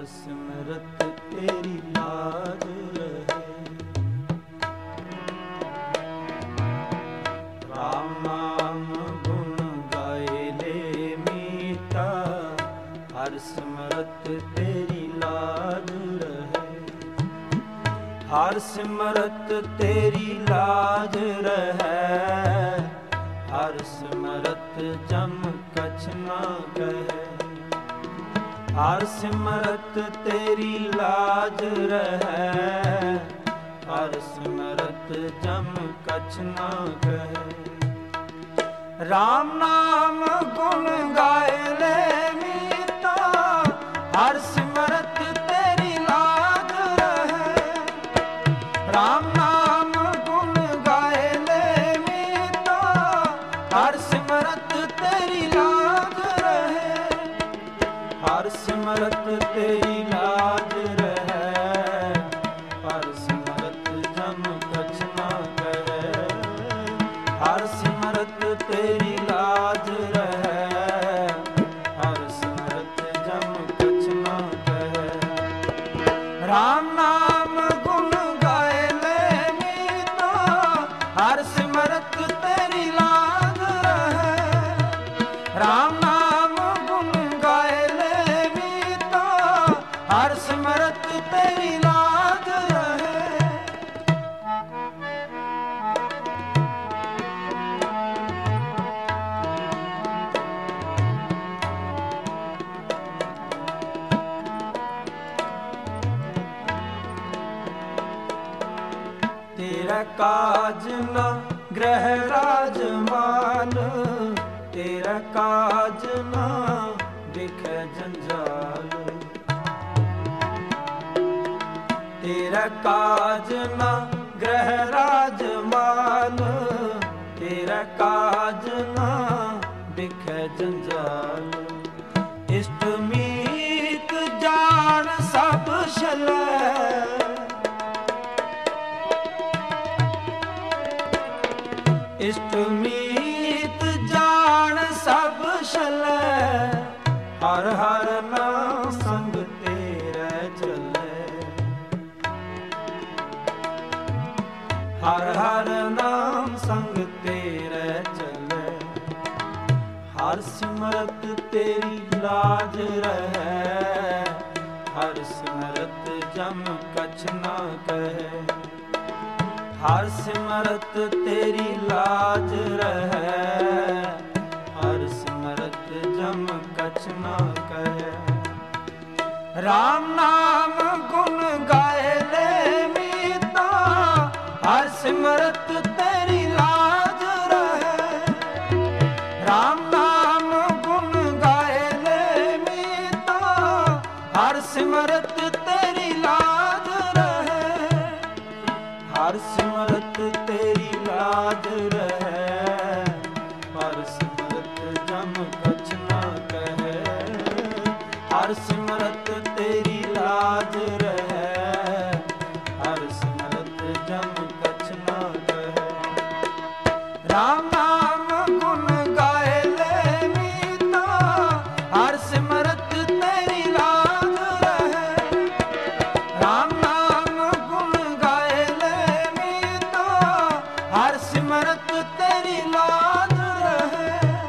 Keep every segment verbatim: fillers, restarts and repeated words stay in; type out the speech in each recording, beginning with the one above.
ਹਰ ਸਿਮਰਤ ਤੇਰੀ ਲਾਜ ਰਹੇ। ਰਾਮ ਨਾਮ ਗੁਣ ਗਾਏ ਲੈ ਮੀਤਾ, ਹਰ ਸਿਮਰਤ ਤੇਰੀ ਲਾਜ ਰਹੇ। ਹਰ ਸਿਮਰਤ ਤੇਰੀ ਲਾਜ ਰਹੈ, ਹਰ ਸਿਮਰਤ ਜਮ ਕਛ ਨਾ ਕਹੈ। ਹਰ ਸਿਮਰਤ ਤੇਰੀ ਲਾਜ ਰਹੈ, ਹਰ ਸਿਮਰਤ ਜਮ ਕਛ ਨਾ ਕਹੈ। ਰਾਮ ਨਾਮ ਗੁਣ ਗਾਏ ਲੈ ਮੀਤਾ, ਹਰ ਸਿਮਰਤ ਤੇਰੀ ਲਾਜ ਰਹੈ। ਰਾਮ ਨਾਮ ਗੁਣ ਗਾਏ ਲੈ ਮੀਤਾ, ਹਰ ਸਿਮਰਤ ਤੇਰੀ ਲਾਜ ਰਹੈ। ਹਰ ਸਿਮਰਤ ਤੇਰੀ ਲਾਜ ਰਹੈ, ਹਰ ਸਿਮਰਤ ਜਮ ਕਛ ਨਾ ਕਹੈ। ਹਰ ਸਿਮਰਤ ਤੇਰੀ ਲਾਜ ਰਹੈ, ਹਰ ਸਿਮਰਤ ਜਮ ਕਛ ਨਾ ਕਹੈ। ਰਾਮ ਨਾਮ ਗੁਣ ਗਾਏ ਲੈ ਮੀਤਾ, ਹਰ ਸਿਮਰਤ ਤੇਰੀ ਲਾਜ ਰਹੈ। ਰਾਮ ਨਾਮ ਗੁਣ ਗਾਏ ਲੈ ਮੀਤਾ, ਹਰ ਸਿਮਰਤ ਤੇਰੀ ਲਾਜ ਰਹੈ। ਤੇਰਾ ਕਾਜ ਨਾ ਗ੍ਰਹਿ ਰਾਜਮਾਨ, ਤੇਰਾ ਕਾਜ ਨਾ ਦਿਖੈ ਜੰਜਾਲ। ਤੇਰਾ ਕਾਜ ਨਾ ਗ੍ਰਹਿ ਰਾਜਮਾਨ, ਤੇਰਾ ਕਾਜ ਨਾ ਦਿਖੈ ਜੰਜਾਲ। ਇਸ਼ਟ ਮੀਤ ਜਾਣ ਸਭ ਛਲੈ, ਇਸ਼ਟ ਮੀਤ ਜਾਣ ਸਭ ਛਲੈ। ਹਰ ਹਰ ਨਾਮ ਸੰਗ ਤੇਰੇ ਚੱਲੈ, ਹਰ ਹਰ ਨਾਮ ਸੰਗ ਤੇਰੇ ਚੱਲੈ। ਹਰ ਸਿਮਰਤ ਤੇਰੀ ਲਾਜ ਰਹੈ, ਹਰ ਸਿਮਰਤ ਜਮ ਕਛ ਨਾ ਕਹੈ। ਹਰ ਸਿਮਰਤ ਤੇਰੀ ਲਾਜ ਰਹੈ, ਹਰ ਸਿਮਰਤ ਜਮ ਕਛ ਨਾ ਕਹੈ। ਰਾਮ ਨਾਮ ਗੁਣ ਗਾਏ ਲੈ ਮੀਤਾ, ਹਰ ਸਿਮਰਤ ਤੇਰੀ ਲਾਜ ਰਹੈ। ਰਾਮ ਨਾਮ ਗੁਣ ਗਾਏ ਲੈ ਮੀਤਾ, ਹਰ ਸਿਮਰਤ ਤੇਰੀ ਲਾਜ ਰਹੈ। ਹਰ ਸਿਮਰਤ ਤੇਰੀ ਲਾਜ ਰਹੈ, ਹਰ ਸਿਮਰਤ ਜਮ ਕਛ ਨਾ ਕਹੈ। ਹਰ ਸਿਮਰਤ ਤੇਰੀ ਲਾਜ ਰਹੈ, ਹਰ ਸਿਮਰਤ ਜਮ ਕਛ ਨਾ ਕਹੈ। ਰਾਮ ਨਾਮ ਗੁਣ ਗਾਏ ਲੈ ਮੀਤਾ, ਹਰ ਸਿਮਰਤ ਤੇਰੀ ਲਾਜ ਰਹੈ। ਰਾਮ ਨਾਮ ਗੁਣ ਗਾਏ ਲੈ ਮੀਤਾ, ਹਰ ਸਿਮਰਤ ਤੇਰੀ ਲਾਜ ਰਹੈ।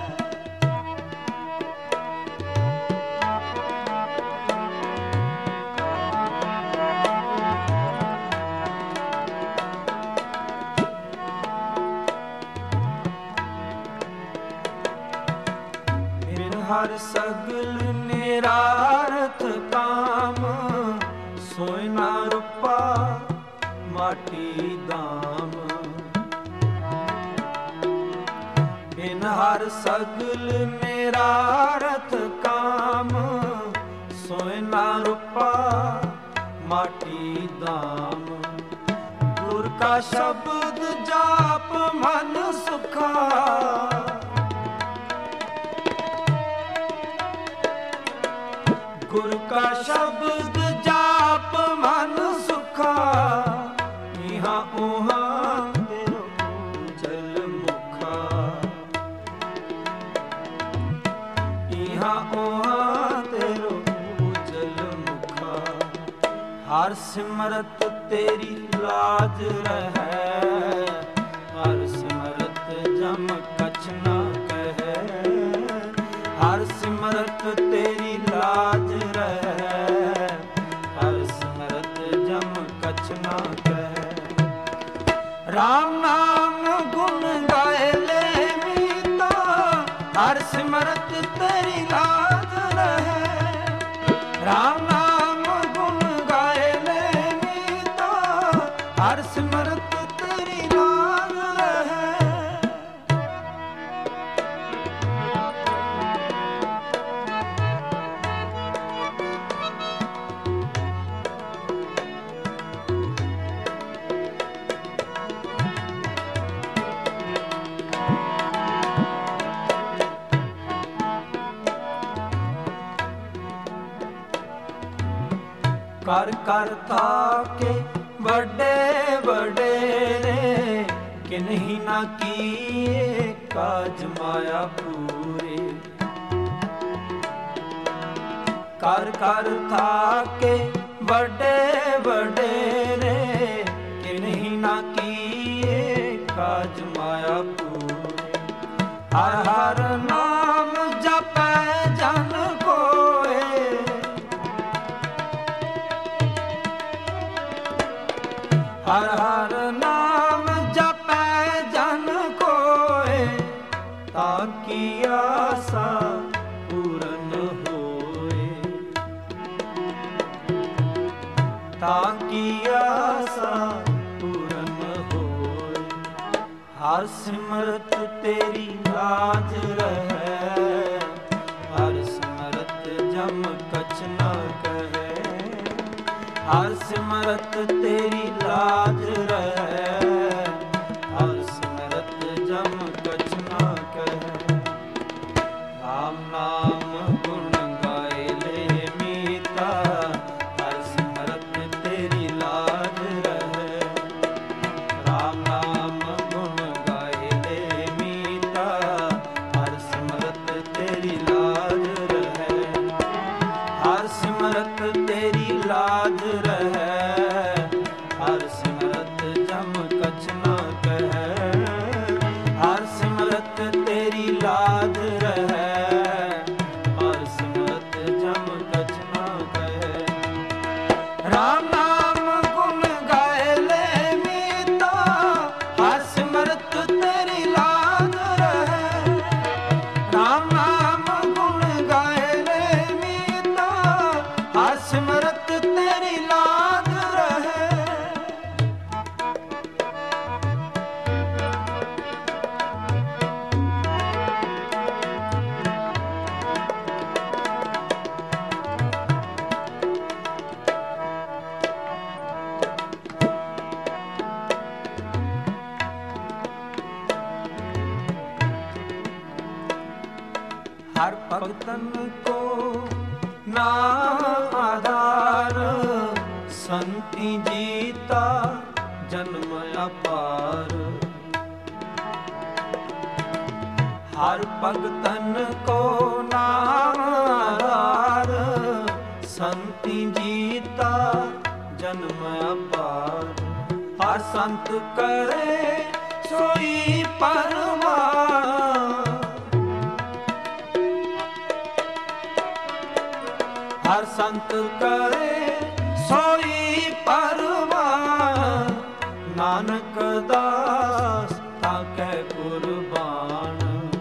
ਬਿਨ ਹਰ ਸਗਲ ਨਿਰਾਰਥ ਕਾਮ, ਸੋਇ ਨਾ ਰੂਪਾ ਮਾਟੀ ਦਾਮ। ਬਿਨ ਹਰ ਸਗਲ ਨਿਰਾਰਥ ਕਾਮ, ਸੋਇ ਨਾ ਰੂਪਾ ਮਾਟੀ ਦਾਮ। ਗੁਰ ਕਾ ਸ਼ਬਦ ਜਾਪ ਮਨ ਸੁਖਾ, ਗੁਰ ਕਾ ਸ਼ਬਦ ਜਾਪ ਮਨ ਸੁਖਾ। ਇਹਾਂ ਉਹਾਂ ਤੇਰੋ ਜਲ ਮੁਖਾ, ਇਹਾਂ ਉਹਾਂ ਤੇਰੋ ਜਲ ਮੁਖਾ। ਹਰ ਸਿਮਰਤ ਤੇਰੀ ਲਾਜ ਰਹੈ, ਹਰ ਸਿਮਰਤ ਜਮ ਕਛ ਨਾ ਕਹੈ। ਹਰ ਸਿਮਰਤ ਤੇਰੀ ਲਾਜ ਰਹੈ, ਹਰ ਸਿਮਰਤ ਜਮ ਕਛ ਨਾ ਕਹੈ। ਰਾਮ ਨਾਮ ਗੁਣ ਗਾਏ ਲੈ ਮੀਤਾ, ਹਰ ਸਿਮਰਤ ਤੇਰੀ ਲਾਜ ਰਹੈ। ਰਾਮ ਨਾਮ ਗੁਣ ਗਾਏ ਲੈ ਮੀਤਾ, ਹਰ ਸਿਮਰਤ ਤੇਰੀ ਲਾਜ ਰਹੈ। ਕਰ ਕਰ ਤਾਕੇ ਵੱਡੇ ਵਡੇਰੇ, ਕਿਨਹੀ ਨਾ ਕੀਏ ਕਾਜ ਮਾਇਆ ਪੂਰੇ। ਕਰ ਕਰ ਤਾਕੇ ਵੱਡੇ ਵਡੇਰੇ, ਕਿਨਹੀ ਨਾ ਕੀਏ ਕਾਜ ਮਾਇਆ ਪੂਰੇ। ਹਰ ਹਰ ਨਾਮ ਜਪੈ ਜਨ ਕੋਏ, ਹਰ ਹਰ ਨਾਮ ਜਪੈ ਜਨ ਕੋਏ, ਤਾਂ ਕੀ ਆਸਾ ਪੂਰਨ ਹੋਏ। ਤਾਂ ਕੀ ਆਸਾ ਪੂਰਨ ਹੋਏ। ਹਰ ਸਿਮਰਤ ਤੇਰੀ ਲਾਜ ਰਹੈ, ਹਰ ਸਿਮਰਤ ਜਮ ਕਛ ਨਾ ਕਹੈ। ਹਰ ਸਿਮਰਤ ਤੇਰੀ ਲਾਜ ਰਹੈ, ਹਰ ਸਿਮਰਤ ਜਮ ਕਛ ਨਾ ਕਹੈ। ਰਾਮ ਨਾਮ ਗੁਣ ਗਾਏ ਲੈ ਮੀਤਾ, ਹਰ ਸਿਮਰਤ ਤੇਰੀ ਲਾਜ ਰਹੈ। ਰਾਮ ਨਾਮ ਗੁਣ ਗਾਏ ਲੈ ਮੀਤਾ, ਹਰ ਸਿਮਰਤ ਤੇਰੀ ਲਾਜ ਰਹੈ। ਹਰ ਸਿਮਰਤ ਤੇਰੀ ਲਾਜ ਰਹੈ, ਹਰ ਸਿਮਰਤ ਜਮ ਕਛ ਨਾ ਕਹੈ। ਹਰ ਸਿਮਰਤ ਤੇਰੀ ਲਾਜ ਰਹੈ, ਹਰ ਸਿਮਰਤ ਜਮ ਕਛ ਨਾ ਕਹੈ। ਰਾਮ ਨਾਮ ਗੁਣ ਗਾਏ ਲੈ ਮੀਤਾ, ਹਰ ਸਿਮਰਤ ਤੇਰੀ ਲਾਜ ਰਹੈ। ਰਾਮ ਨਾਮ ਗੁਣ ਗਾਏ ਲੈ ਮੀਤਾ, ਹਰ ਸਿਮਰਤ ਤੇਰੀ ਲਾਜ ਰਹੈ। ਹਰ ਭਗਤਨ ਕੋ ਨਾਮ ਆਧਾਰ, ਸੰਤੀ ਜੀਤਾ ਜਨਮ ਅਪਾਰ। ਹਰ ਭਗਤਨ ਕੋ ਨਾਮ ਆਧਾਰ, ਸੰਤੀ ਜੀਤਾ ਜਨਮ ਅਪਾਰ। ਹਰ ਸੰਤ ਕਰੇ ਸੋਈ ਪਰਮਾਨ, ਹਰ ਸੰਤ ਕਰੇ ਸੋਈ ਪਰਮਾਨ। ਨਾਨਕ ਦਾਸ ਤਾਕੈ ਕੁਰਬਾਨ,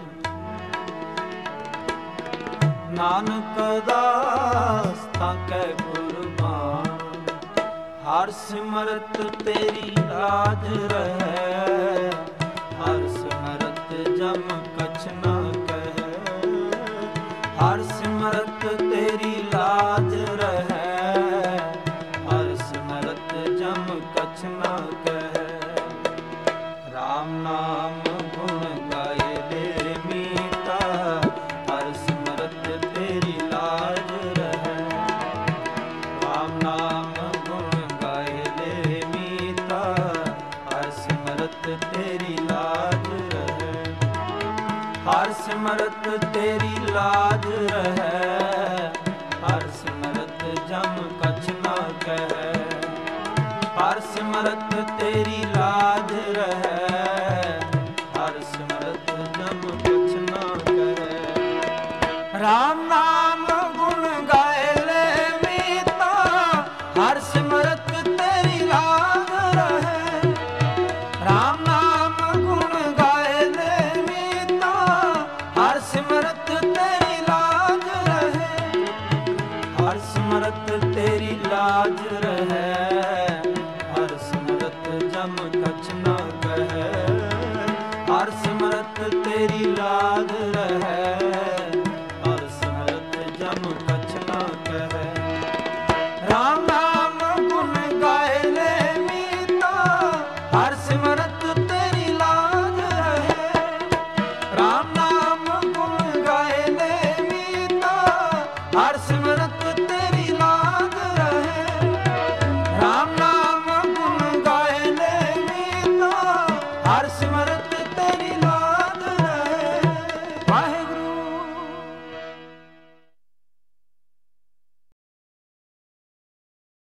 ਨਾਨਕ ਦਾਸ ਤਾਕੈ ਕੁਰਬਾਨ। ਹਰ ਸਿਮਰਤ ਤੇਰੀ ਲਾਜ ਰਹੈ, ਹਰ ਸਿਮਰਤ ਜਮ ਕਛ ਨਾ ਕਹੈ। ਹਰ ਸਿਮਰਤ ਤੇਰੀ ਲਾਜ ਰਹੈ, ਹਰ ਸਿਮਰਤ ਜਮ ਕਛ ਨਾ ਕਹੈ। ਰਾਮ ਨਾਮ ਗੁਣ ਗਾਏ ਲੈ ਮੀਤਾ, ਹਰ ਸਿਮਰਤ ਤੇਰੀ ਲਾਜ ਰਹੈ। ਰਾਮ ਨਾਮ ਗੁਣ ਗਾਏ ਲੈ ਮੀਤਾ, ਹਰ ਸਿਮਰਤ ਤੇਰੀ ਲਾਜ ਰਹੈ। ਹਰ ਸਿਮਰਤ ਤੇਰੀ ਲਾਜ ਰਹੈ, ਹਰ ਸਿਮਰਤ ਜਮ ਕਛ ਨਾ ਕਹੈ। ਸਿਮਰਤ ਤੇਰੀ ਲਾਜ ਰਹੈ, ਹਰ ਸਿਮਰਤ ਜਮ ਕਛ ਨਾ ਕਹੈ। ਰਾਮ ਨਾਮ ਗੁਣ ਗਾਏ ਲੈ ਮੀਤਾ, ਹਰ ਸਿਮਰਤ ਤੇਰੀ ਲਾਜ ਰਹੈ। ਰਾਮ ਨਾਮ ਗੁਣ ਗਾਏ ਲੈ ਮੀਤਾ, ਹਰ ਸਿਮਰਤ ਤੇਰੀ ਲਾਜ ਰਹੈ। ਹਰ ਸਿਮਰਤ ਤੇਰੀ ਲਾਜ ਰਹੈ, ਹਰ ਸਿਮਰਤ ਜਮ ਕਛ ਨਾ ਕਹੈ। ਹਰ ਸਿਮਰਤ ਤੇਰੀ ਲਾਜ ਰਹੈ, ਹਰ ਸਿਮਰਤ ਜਮ ਕਛ ਨਾ ਕਹੈ। ਰਾਮ ਨਾਮ ਗੁਣ ਗਾਏ ਲੈ ਮੀਤਾ, ਹਰ ਸਿਮਰਤ ਤੇਰੀ ਲਾਜ ਰਹੈ। ਰਾਮ ਨਾਮ ਗੁਣ ਗਾਏ ਲੈ ਮੀਤਾ, ਹਰ ਸਿਮਰਤ